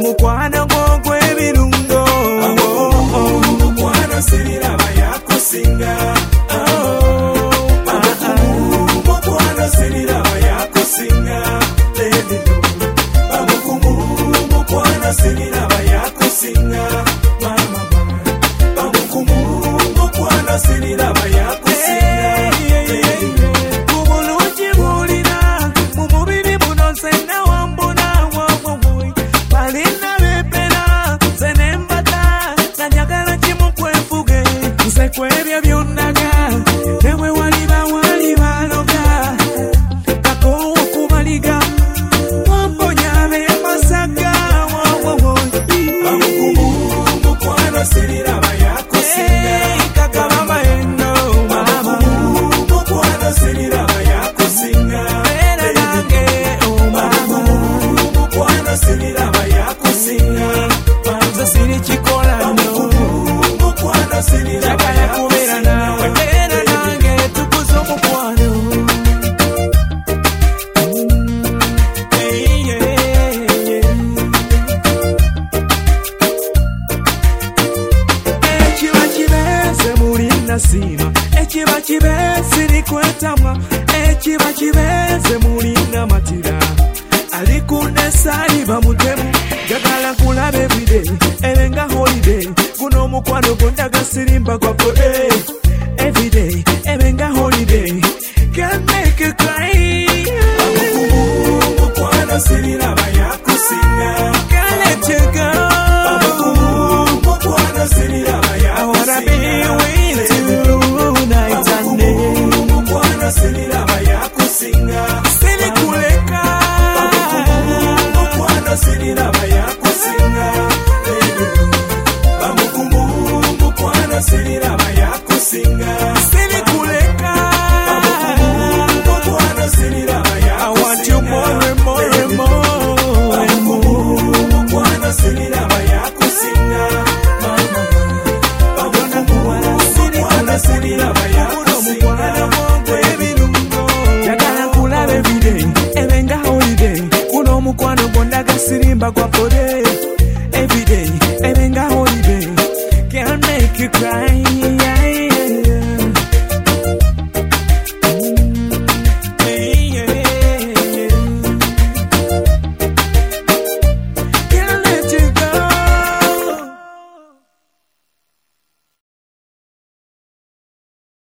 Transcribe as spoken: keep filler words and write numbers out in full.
mukwano gwo ebirungo mukwano siriraba yakusinga mukwano siriraba yakusinga mukwano siriraba yakusinga mama bamukumu mukwano siriraba yakusinga kubulungi bulina mu mubiri buno nsenna wambona wawowoy balina bepera senembata nanyagala kimu kwefuge nze kwebyo byonnaga newe waliba wali baloga kakowo kubaliga wamponya bemasaka wawowoy bamukumu mukwano siriraba yakusinga kakabama eno mama mukwano siriraba yakusinga era nange oh mama mukwano siriraba yakusinga nze siri kikola no mukwano siriraba njagala kubeera naawe era nange tukuza omukwano. Hey, yeah, yeah. Ekiba kibeeze muli nasiima, ekiba kibeeze likwetamwa, ekiba kibeeze muli namatira alikunesa bamutemu njagala kulaba everyday ebenga holiday guno omukwano gondaga sirimba gwa kode everyday ebenga holiday can make you cry mukwano siriraba yakusinga can't let you go mukwano siriraba I wanna be yakusinga with you night and day mukwano siriraba yakusinga siri kuleka mukwano siriraba yakusinga bamukumu mukwano siriraba yakusinga siri kuleka mukwano siriraba I want you more and more and more and more. mukwano siriraba yakusinga mukwano siriraba yakusinga Njagala kulaba everyday ebenga holiday guno omukwano gondaga sirimba gwa kode everyday ebenga holiday can make you cry